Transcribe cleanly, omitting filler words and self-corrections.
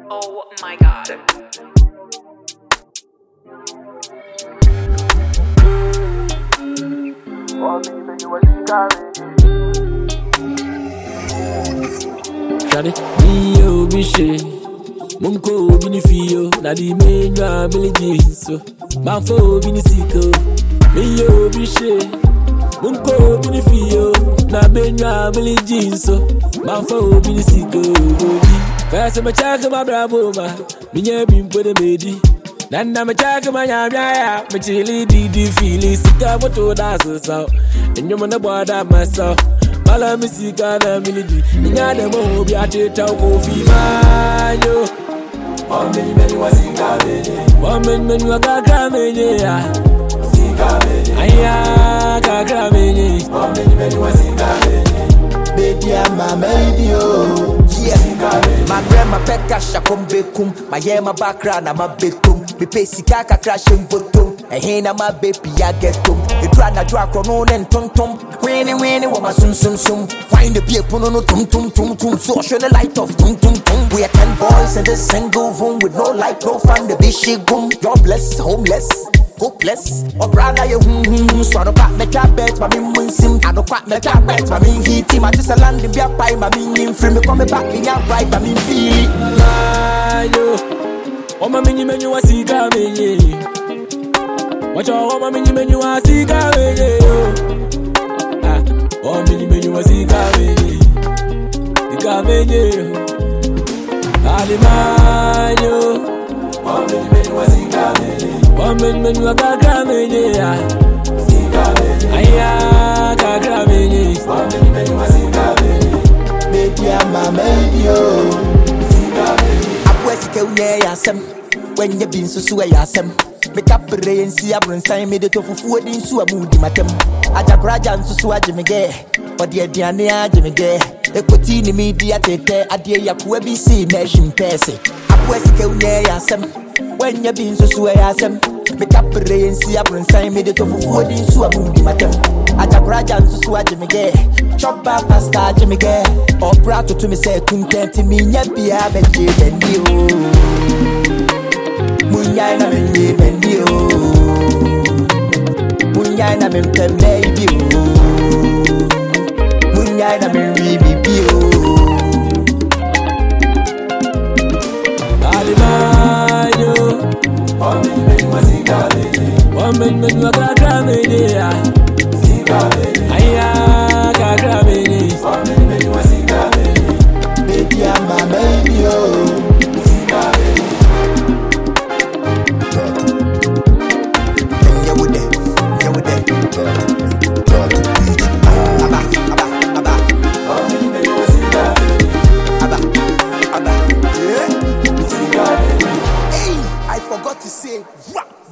Oh my god. Shadi, me biche, munko bini fio, na di menwa biliji so, manfo bini siko. Me biche, munko bini fio, na menwa biliji so, manfo bini siko. First me check my bravo ma, minye bimpo de medi. Nana me check my yaya, me chili di feel sika moto da so, and you wanna board up myself. Mala misika na milidi Ninya de mo bi ateta kofi manyo Many wasika menye many wakaka menye ya Sika menye Aya kaka menye Many wasika menye Baby I'm a baby oh yeah. My grandma peka shakom bekum my yema background I'm a bekum me pay sika crashing bottom and my baby I get tum you try na drag on and tum winning what my sum find the people no tum so show the light of tum we are 10 boys in this single room with no light no fun the bishi boom you're blessed homeless hopeless or brother you so I don't pack me carpet but me sim I don't pack me carpet but me heat him I just a land in beer pie but me in free me come back in your right but me feel oh my menu wasika menye watch out oh my menu wasika menye ah oh menu wasika menye sika menye alimanyo oh menu wasika menye menu wakaka menye ya sika menye aya kaka menye menu wasika menye baby I'm a baby oh sika menye apwesike unye yasem when you been so yasem make up rain see a brun sign me the tofu din so amudi matem ajakraja nso ajime ge odi aduane ajime ge ekoti ni media tete adie yakwa bi si na hwimpese apwesike unye yasem when you been so yasem make up rain see a brun sign me the tofu din so amudi matem ajakraja nso ajime ge chop pasta ajime ge opera to me say content me nya bia be je bendi o Munyai na menye bendi o Munyai na mempe baby o Munyai na menri bibi o Alimanyo many wasika menye many wakaka menye ya sika menye aya kaka menye many wasika menye baby I'm a baby o I forgot to say,